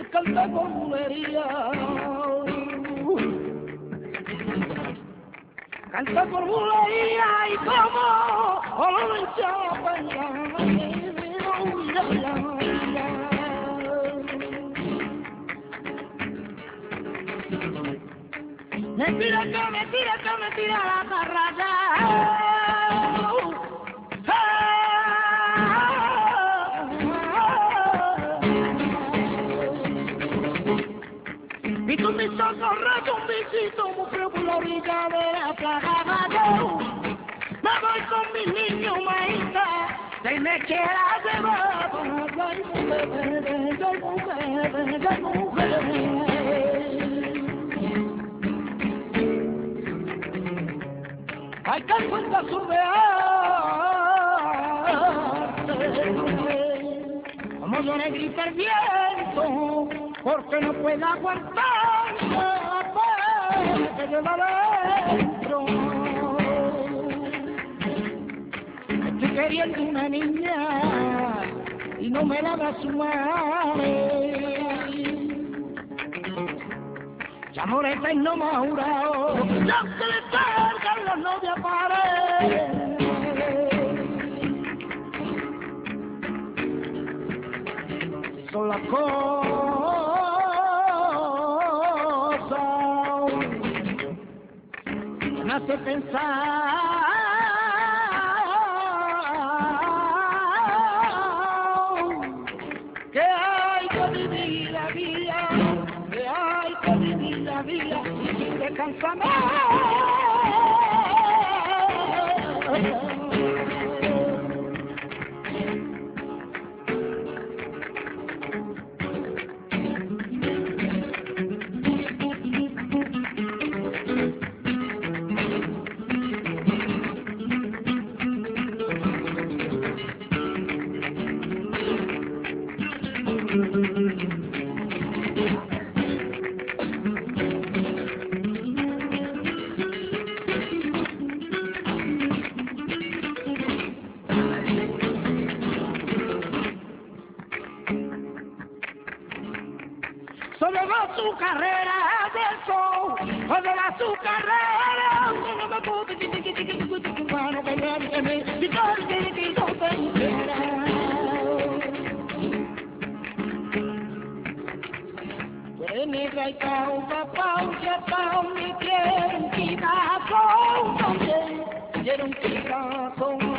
él canta con bulería. Canta por bulería y como olor en me tira la carraca. Y tú me socorres un visito muy frío por la orilla de la plaza. Me voy con mis niños, maíta, y me quieras llevar. Hay que cuenta survearte, como yo le grita el viento, porque no puede aguantar que lleva adentro. Estoy queriendo una niña y no me la da su madre. Y amores no me ha jurado, ya se le cargan las novias paredes. Son las cosas que me hace pensar que hay que vivir la vida, que hay que vivir la vida sin descansar. Solo va su carrera de sol, solo va su carrera, solo va su negra y cao, papá, ya cao, me quieren quitar también, quieren quitar.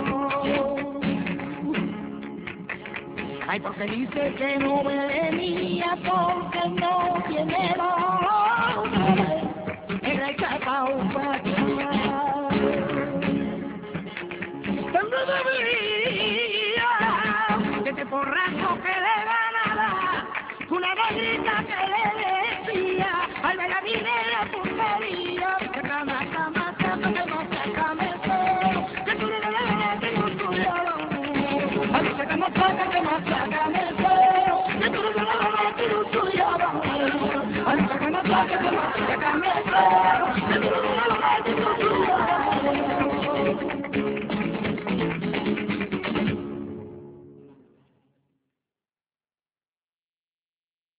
Ay, porque dice que no venía porque no tiene dolor, negra y cacao para llamar. Tengo de vida, que te porrazo que le ganara, una negrita que le decía, al ver la vida en la puntería, que cama, que tú le das que no estudiaba. Que machaca, sácame el pelo, que tú no me lo vas a tirar tuyo abajo. Ay, que machaca, sácame el pelo, que tú no